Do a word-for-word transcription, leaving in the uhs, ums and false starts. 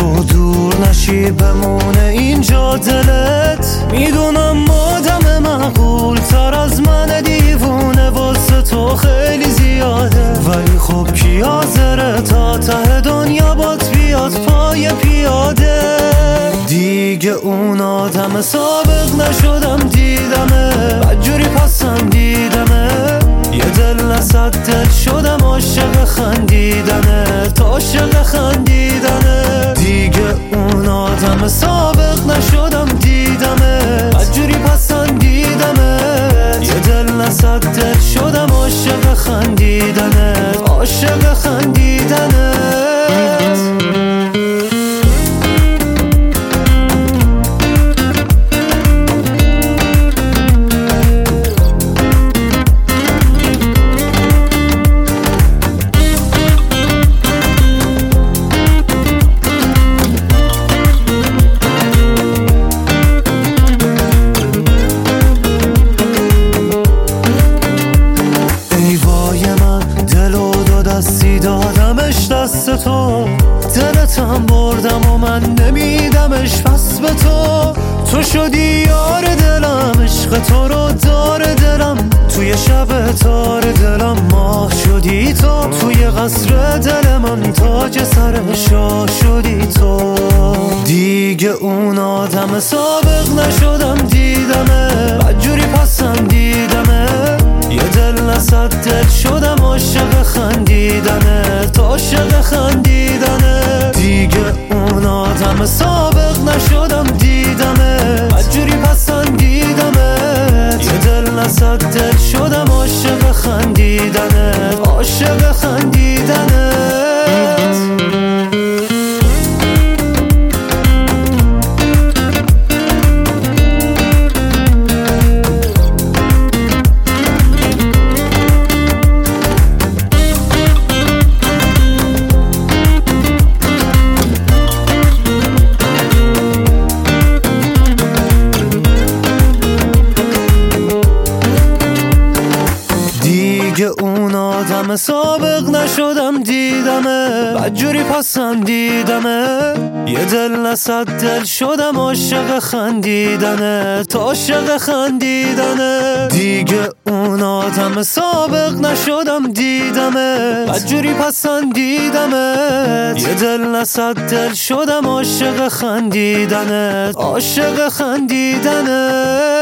تو دور نشی بمونه اینجا دلت. میدونم آدم معقول تر از من دیوونه واسه تو خیلی زیاده، ولی خب کی حاضره تا ته دنیا بات بیاد پای پیاده. دیگه اون آدم سابق نشدم دیدمه، بدجوری پسندیدمه، یه دل نصد دل شدم عاشق خندیدنه، تا عاشق خندیدنه. دیگه اون آدم سابق نشدم دیدمه، بدجوری پسندیدمه، یه دل نصد دل شدم عاشق خندیدنه، عاشق خندیدنه. دادمش دست تو، دلتم بردم و من نمیدمش پس به تو. تو شدی یار دلم، عشق تو رو دار دلم، توی شب تار دلم ماه شدی تو، توی قصر دل من تاج سر شاه شدی تو. دیگه اون آدم سابق نشدم دیدمه، بدجوری پسندیدمه، یه دل نصد دل شدم عاشق خندیدنه، تا عاشق خندیدنه. دیگه اون آدم سابق نشدم دیدمه، بدجوری پسندیدمه، یه دل نصد دل شدم عاشق خندیدنه، عاشق خندیدنه. دیگه اون آدم سابق نشدم دیدمه، بدجوری پسندیدمه، یه دل نصد دل شدم عاشق خندیدنه، تا عاشق خندیدنه. دیگه اون آدم سابق نشدم دیدمه، بدجوری پسندیدمه، یه دل نصد دل شدم عاشق خندیدنه، عاشق خندیدنه.